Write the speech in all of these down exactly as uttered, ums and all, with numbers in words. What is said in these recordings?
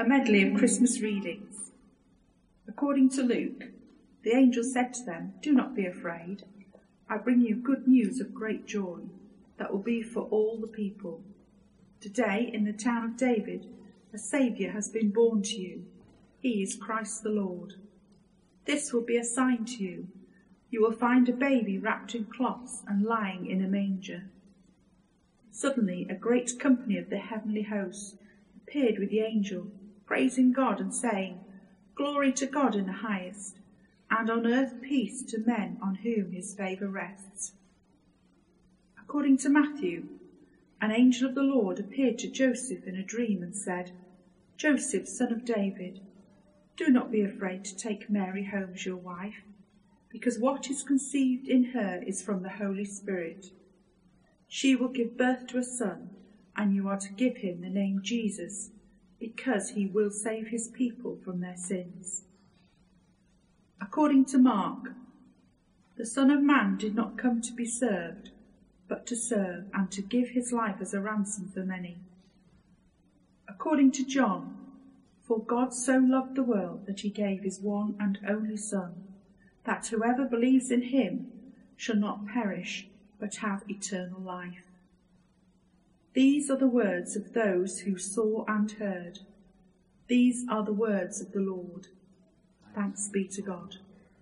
A medley of Christmas readings. According to Luke, the angel said to them, "Do not be afraid. I bring you good news of great joy that will be for all the people. Today, in the town of David, a Saviour has been born to you. He is Christ the Lord. This will be a sign to you. You will find a baby wrapped in cloths and lying in a manger." Suddenly, a great company of the heavenly hosts appeared with the angel, praising God and saying, "Glory to God in the highest, and on earth peace to men on whom his favour rests." According to Matthew, an angel of the Lord appeared to Joseph in a dream and said, "Joseph, son of David, do not be afraid to take Mary home as your wife, because what is conceived in her is from the Holy Spirit. She will give birth to a son, and you are to give him the name Jesus, because he will save his people from their sins." According to Mark, the Son of Man did not come to be served, but to serve and to give his life as a ransom for many. According to John, for God so loved the world that he gave his one and only Son, that whoever believes in him shall not perish, but have eternal life. These are the words of those who saw and heard. These are the words of the Lord. Thanks be to God.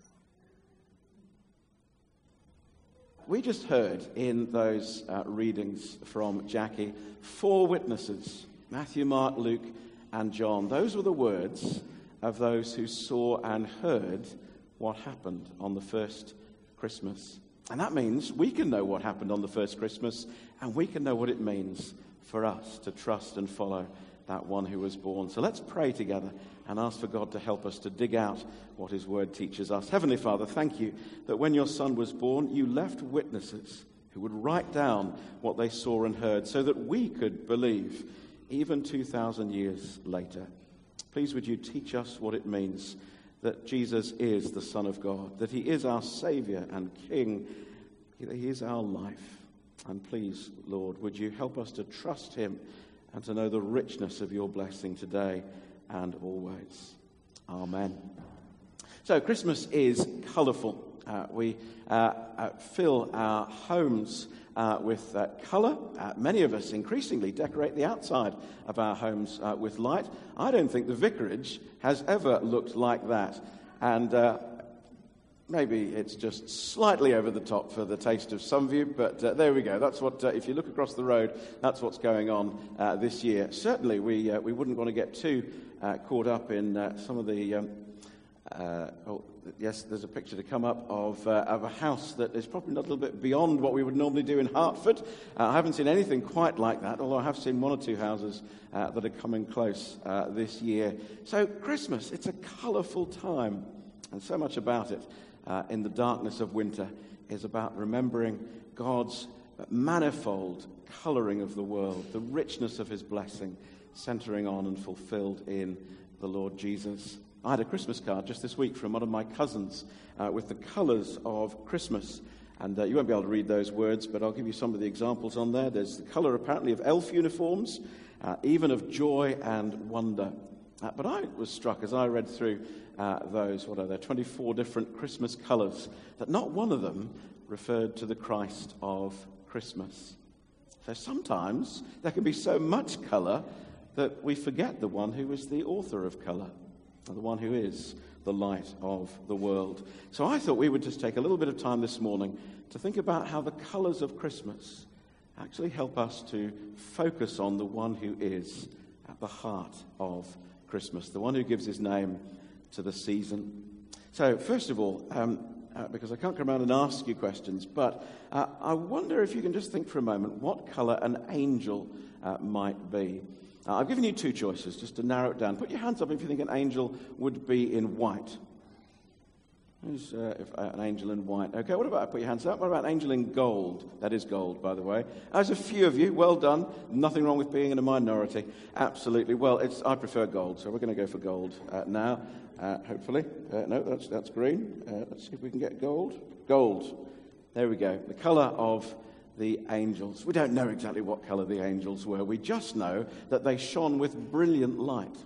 We just heard in those uh, readings from Jackie four witnesses, Matthew, Mark, Luke, and John. Those were the words of those who saw and heard what happened on the first Christmas. And that means we can know what happened on the first Christmas, and we can know what it means for us to trust and follow that one who was born. So let's pray together and ask for God to help us to dig out what his word teaches us. Heavenly Father, thank you that when your Son was born, you left witnesses who would write down what they saw and heard so that we could believe even two thousand years later. Please would you teach us what it means that Jesus is the Son of God, that he is our Saviour and King, that he is our life. And please, Lord, would you help us to trust him and to know the richness of your blessing today and always. Amen. So Christmas is colourful. Uh, we uh, uh, fill our homes uh, with uh, colour. Uh, many of us increasingly decorate the outside of our homes uh, with light. I don't think the vicarage has ever looked like that. And uh, maybe it's just slightly over the top for the taste of some of you, but uh, there we go. That's what, uh, if you look across the road, that's what's going on uh, this year. Certainly, we uh, we wouldn't want to get too uh, caught up in uh, some of the. Um, uh, oh, yes, there's a picture to come up of uh, of a house that is probably not a little bit beyond what we would normally do in Hertford. Uh, I haven't seen anything quite like that, although I have seen one or two houses uh, that are coming close uh, this year. So Christmas, it's a colourful time, and so much about it. Uh, in the darkness of winter is about remembering God's manifold colouring of the world, the richness of his blessing, centering on and fulfilled in the Lord Jesus. I had a Christmas card just this week from one of my cousins uh, with the colours of Christmas. And uh, you won't be able to read those words, but I'll give you some of the examples on there. There's the colour apparently of elf uniforms, uh, even of joy and wonder. Uh, but I was struck as I read through uh, those, what are there, twenty-four different Christmas colours, that not one of them referred to the Christ of Christmas. So sometimes there can be so much colour that we forget the one who is the author of colour, the one who is the light of the world. So I thought we would just take a little bit of time this morning to think about how the colours of Christmas actually help us to focus on the one who is at the heart of Christmas, the one who gives his name to the season. So first of all, um, uh, because I can't come around and ask you questions, but uh, I wonder if you can just think for a moment what colour an angel uh, might be. Uh, I've given you two choices just to narrow it down. Put your hands up if you think an angel would be in white. Who's uh, if, uh, an angel in white? Okay, what about, put your hands up, what about an angel in gold? That is gold, by the way. There's a few of you, well done. Nothing wrong with being in a minority. Absolutely. Well, it's, I prefer gold, so we're going to go for gold uh, now, uh, hopefully. Uh, no, that's, that's green. Uh, let's see if we can get gold. Gold. There we go. The colour of the angels. We don't know exactly what colour the angels were. We just know that they shone with brilliant light.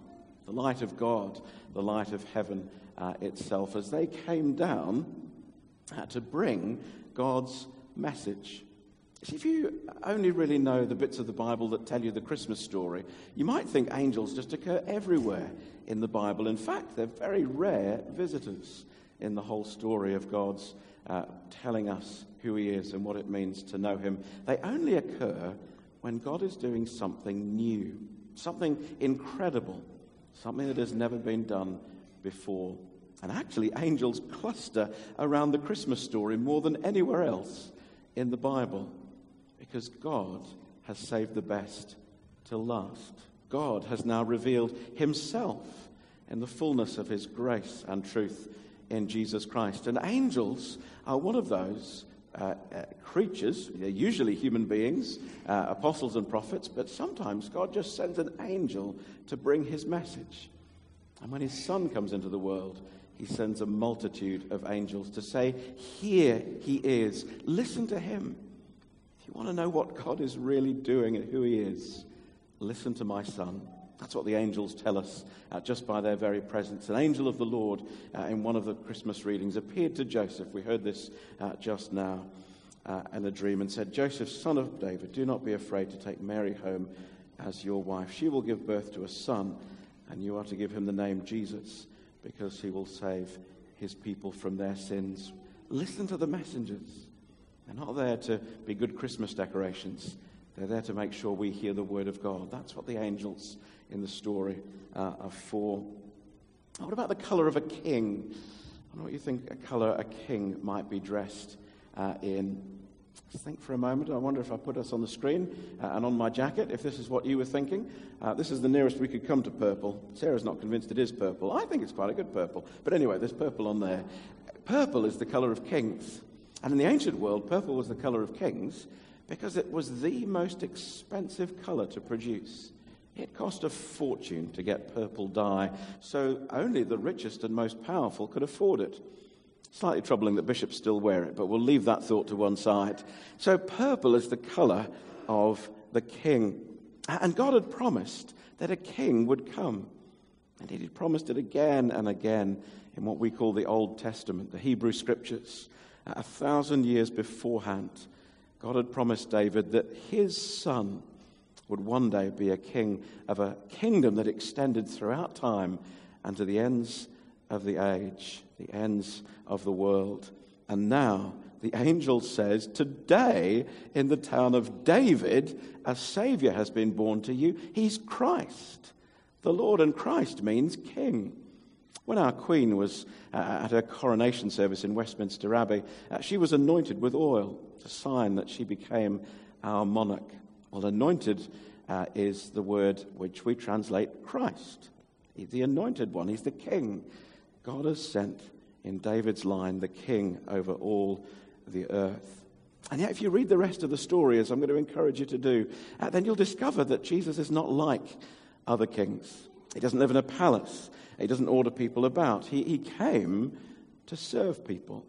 the light of God, the light of heaven uh, itself, as they came down uh, to bring God's message. See, if you only really know the bits of the Bible that tell you the Christmas story, you might think angels just occur everywhere in the Bible. In fact, they're very rare visitors in the whole story of God's uh, telling us who he is and what it means to know him. They only occur when God is doing something new, something incredible, something that has never been done before. And actually, angels cluster around the Christmas story more than anywhere else in the Bible, because God has saved the best till last. God has now revealed himself in the fullness of his grace and truth in Jesus Christ. And angels are one of those uh, uh, creatures, they're usually human beings, uh, apostles and prophets, but sometimes God just sends an angel to bring his message. And when his Son comes into the world, he sends a multitude of angels to say, here he is, listen to him. If you want to know what God is really doing and who he is, listen to my Son. That's what the angels tell us uh, just by their very presence. An angel of the Lord uh, in one of the Christmas readings appeared to Joseph. We heard this uh, just now uh, in a dream, and said, Joseph, son of David, do not be afraid to take Mary home as your wife. She will give birth to a son, and you are to give him the name Jesus, because he will save his people from their sins. Listen to the messengers. They're not there to be good Christmas decorations. They're there to make sure we hear the word of God. That's what the angels in the story uh, are for. What about the colour of a king? I don't know what you think a colour a king might be dressed uh, in. Just think for a moment. I wonder if I put us on the screen uh, and on my jacket, if this is what you were thinking. Uh, this is the nearest we could come to purple. Sarah's not convinced it is purple. I think it's quite a good purple. But anyway, there's purple on there. Purple is the colour of kings. And in the ancient world, purple was the colour of kings because it was the most expensive colour to produce. It cost a fortune to get purple dye, so only the richest and most powerful could afford it. Slightly troubling that bishops still wear it, but we'll leave that thought to one side. So purple is the colour of the king. And God had promised that a king would come. Indeed, he promised it again and again in what we call the Old Testament, the Hebrew Scriptures. A thousand years beforehand, God had promised David that his son would one day be a king of a kingdom that extended throughout time and to the ends of the age, the ends of the world. And now the angel says, today in the town of David, a Savior has been born to you. He's Christ. The Lord, and Christ means king. When our Queen was uh, at her coronation service in Westminster Abbey, uh, she was anointed with oil, a sign that she became our monarch. Well, anointed uh, is the word which we translate Christ. He's the anointed one. He's the king. God has sent in David's line the king over all the earth. And yet, if you read the rest of the story, as I'm going to encourage you to do, uh, then you'll discover that Jesus is not like other kings. He doesn't live in a palace. He doesn't order people about. He, he came to serve people.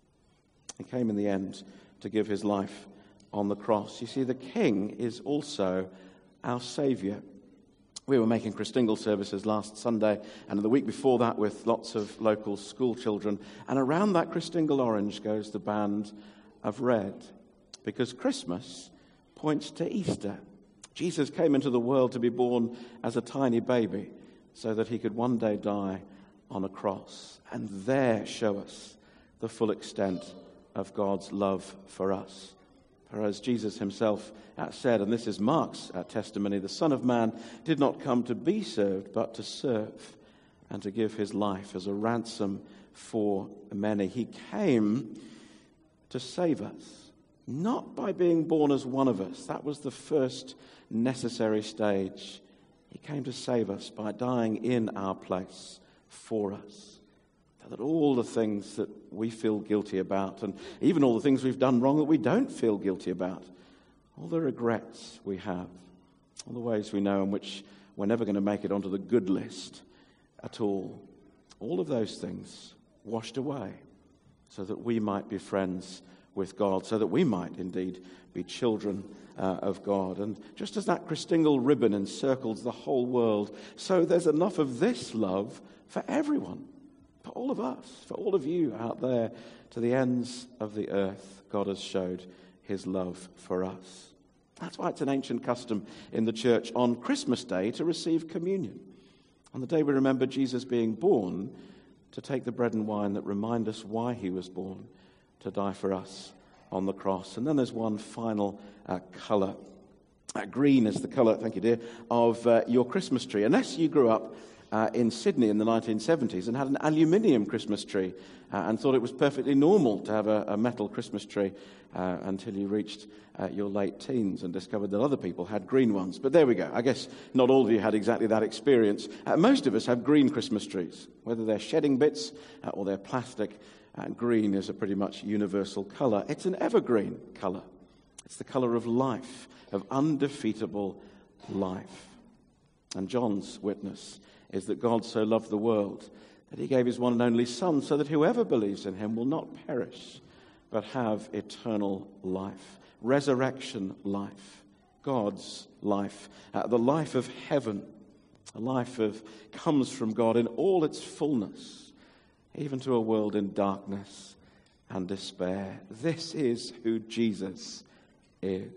He came in the end to give his life on the cross. You see, the king is also our Saviour. We were making Christingle services last Sunday, and the week before that with lots of local school children. And around that Christingle orange goes the band of red, because Christmas points to Easter. Jesus came into the world to be born as a tiny baby so that he could one day die on a cross and there show us the full extent of God's love for us. For as Jesus himself said, and this is Mark's testimony, the Son of Man did not come to be served, but to serve and to give his life as a ransom for many. He came to save us, not by being born as one of us. That was the first necessary stage. He came to save us by dying in our place for us. That all the things that we feel guilty about, and even all the things we've done wrong that we don't feel guilty about, all the regrets we have, all the ways we know in which we're never going to make it onto the good list at all, all of those things washed away so that we might be friends with God, so that we might indeed be children uh, of God. And just as that Christingle ribbon encircles the whole world, so there's enough of this love for everyone, for all of us, for all of you out there, to the ends of the earth. God has showed his love for us. That's why it's an ancient custom in the church on Christmas Day to receive communion. On the day we remember Jesus being born, to take the bread and wine that remind us why he was born, to die for us on the cross. And then there's one final uh, colour. Uh, green is the colour, thank you dear, of uh, your Christmas tree. Unless you grew up uh, in Sydney in the nineteen seventies and had an aluminium Christmas tree uh, and thought it was perfectly normal to have a, a metal Christmas tree uh, until you reached uh, your late teens and discovered that other people had green ones. But there we go. I guess not all of you had exactly that experience. Uh, most of us have green Christmas trees, whether they're shedding bits uh, or they're plastic. Uh, green is a pretty much universal colour. It's an evergreen colour. It's the colour of life, of undefeatable life. And John's witness is that God so loved the world that he gave his one and only Son, so that whoever believes in him will not perish, but have eternal life, resurrection life, God's life, uh, the life of heaven, a life of comes from God in all its fullness, even to a world in darkness and despair. This is who Jesus is.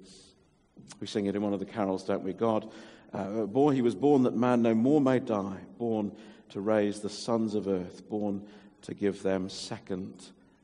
We sing it in one of the carols, don't we? God, uh, boy, he was born that man no more may die, born to raise the sons of earth, born to give them second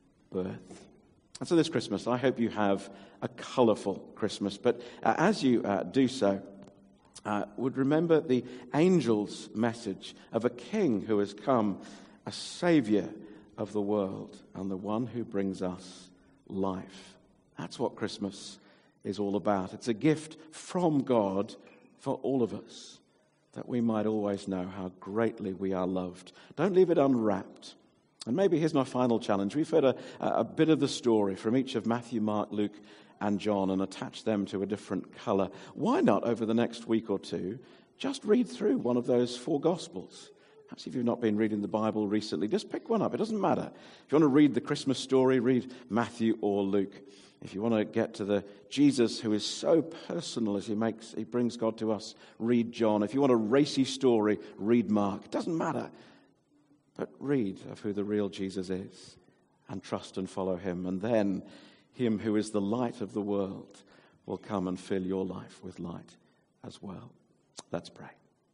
birth. And so this Christmas, I hope you have a colourful Christmas. But uh, as you uh, do so, uh, would remember the angel's message of a king who has come, a saviour of the world, and the one who brings us life. That's what Christmas is all about. It's a gift from God for all of us, that we might always know how greatly we are loved. Don't leave it unwrapped. And maybe here's my final challenge. We've heard a, a bit of the story from each of Matthew, Mark, Luke, and John and attached them to a different colour. Why not, over the next week or two, just read through one of those four Gospels? Perhaps if you've not been reading the Bible recently, just pick one up. It doesn't matter. If you want to read the Christmas story, read Matthew or Luke. If you want to get to the Jesus who is so personal as he makes, he brings God to us, read John. If you want a racy story, read Mark. It doesn't matter. But read of who the real Jesus is and trust and follow him. And then him who is the light of the world will come and fill your life with light as well. Let's pray.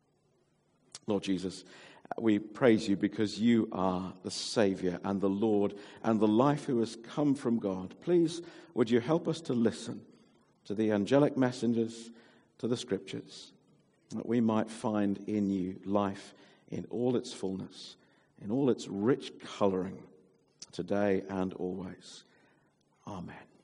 Lord Jesus, we praise you because you are the Saviour and the Lord and the life who has come from God. Please, would you help us to listen to the angelic messengers, to the Scriptures, that we might find in you life in all its fullness, in all its rich colouring, today and always. Amen.